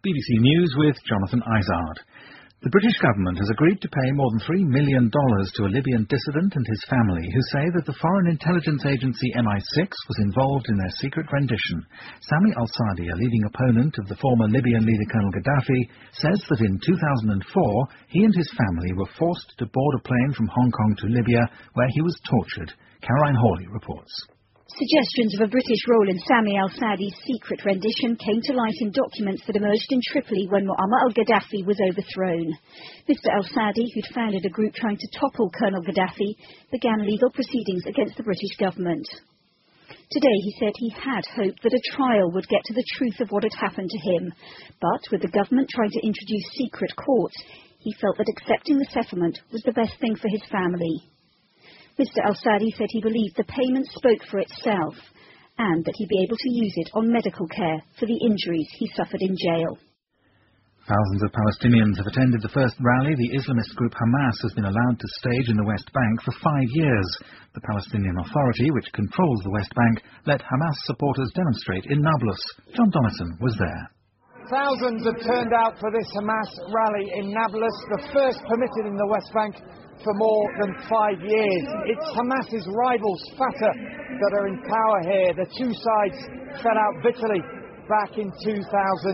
BBC News with Jonathan Izard. The British government has agreed to pay more than $3 million to a Libyan dissident and his family who say that the foreign intelligence agency MI6 was involved in their secret rendition. Sami al-Sadi, a leading opponent of the former Libyan leader Colonel Gaddafi, says that in 2004 he and his family were forced to board a plane from Hong Kong to Libya where he was tortured. Caroline Hawley reports. Suggestions of a British role in Sami al-Sadi's secret rendition came to light in documents that emerged in Tripoli when Muammar al-Gaddafi was overthrown. Mr al-Sadi, who'd founded a group trying to topple Colonel Gaddafi, began legal proceedings against the British government. Today he said he had hoped that a trial would get to the truth of what had happened to him, but with the government trying to introduce secret courts, he felt that accepting the settlement was the best thing for his family. Mr al-Sadi said he believed the payment spoke for itself and that he'd be able to use it on medical care for the injuries he suffered in jail. Thousands of Palestinians have attended the first rally the Islamist group Hamas has been allowed to stage in the West Bank for 5 years. The Palestinian Authority, which controls the West Bank, let Hamas supporters demonstrate in Nablus. John Donison was there. Thousands have turned out for this Hamas rally in Nablus, the first permitted in the West Bank for more than 5 years. It's Hamas's rivals, Fatah, that are in power here. The two sides fell out bitterly back in 2007.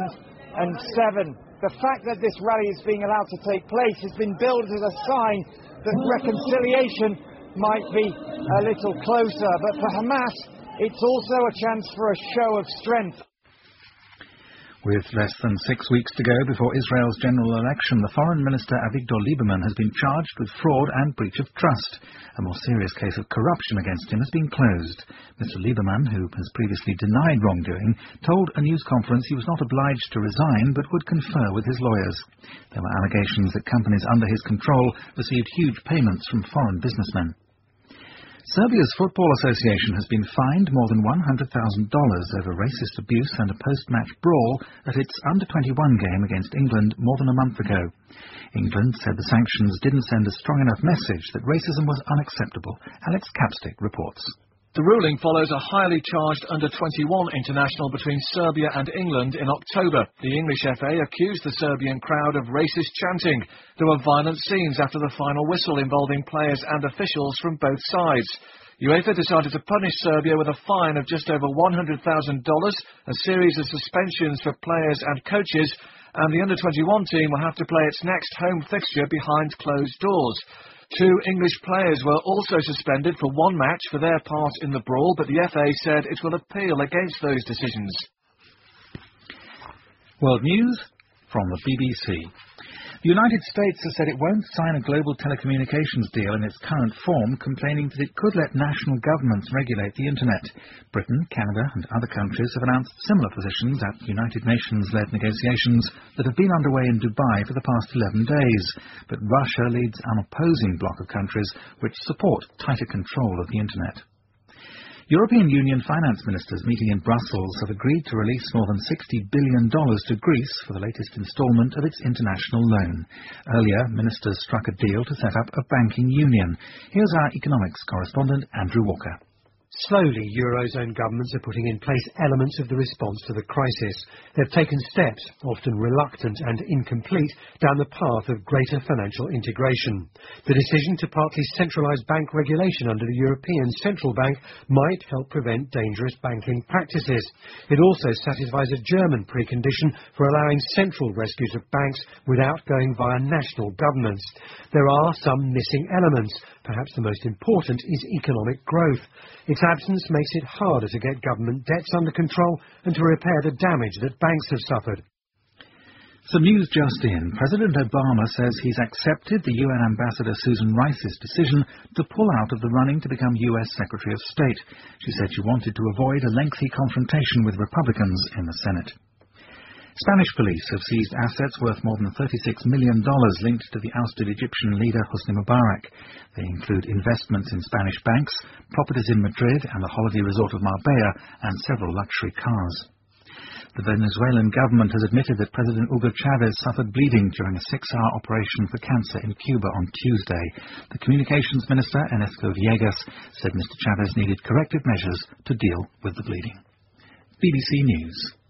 The fact that this rally is being allowed to take place has been billed as a sign that reconciliation might be a little closer. But for Hamas, it's also a chance for a show of strength. With less than 6 weeks to go before Israel's general election, the Foreign Minister Avigdor Lieberman has been charged with fraud and breach of trust. A more serious case of corruption against him has been closed. Mr. Lieberman, who has previously denied wrongdoing, told a news conference he was not obliged to resign but would confer with his lawyers. There were allegations that companies under his control received huge payments from foreign businessmen. Serbia's Football Association has been fined more than $100,000 over racist abuse and a post-match brawl at its under-21 game against England more than a month ago. England said the sanctions didn't send a strong enough message that racism was unacceptable. Alex Capstick reports. The ruling follows a highly charged under-21 international between Serbia and England in October. The English FA accused the Serbian crowd of racist chanting. There were violent scenes after the final whistle involving players and officials from both sides. UEFA decided to punish Serbia with a fine of just over $100,000, a series of suspensions for players and coaches, and the under-21 team will have to play its next home fixture behind closed doors. 2 English players were also suspended for 1 match for their part in the brawl, but the FA said it will appeal against those decisions. World News from the BBC. The United States has said it won't sign a global telecommunications deal in its current form, complaining that it could let national governments regulate the Internet. Britain, Canada and other countries have announced similar positions at United Nations-led negotiations that have been underway in Dubai for the past 11 days. But Russia leads an opposing bloc of countries which support tighter control of the Internet. European Union finance ministers meeting in Brussels have agreed to release more than $60 billion to Greece for the latest instalment of its international loan. Earlier, ministers struck a deal to set up a banking union. Here's our economics correspondent, Andrew Walker. Slowly, Eurozone governments are putting in place elements of the response to the crisis. They've taken steps, often reluctant and incomplete, down the path of greater financial integration. The decision to partly centralise bank regulation under the European Central Bank might help prevent dangerous banking practices. It also satisfies a German precondition for allowing central rescues of banks without going via national governments. There are some missing elements. Perhaps the most important is economic growth. Its absence makes it harder to get government debts under control and to repair the damage that banks have suffered. Some news just in. President Obama says he's accepted the UN Ambassador Susan Rice's decision to pull out of the running to become US Secretary of State. She said she wanted to avoid a lengthy confrontation with Republicans in the Senate. Spanish police have seized assets worth more than $36 million linked to the ousted Egyptian leader Hosni Mubarak. They include investments in Spanish banks, properties in Madrid and the holiday resort of Marbella, and several luxury cars. The Venezuelan government has admitted that President Hugo Chavez suffered bleeding during a 6-hour operation for cancer in Cuba on Tuesday. The communications minister, Ernesto Villegas, said Mr. Chavez needed corrective measures to deal with the bleeding. BBC News.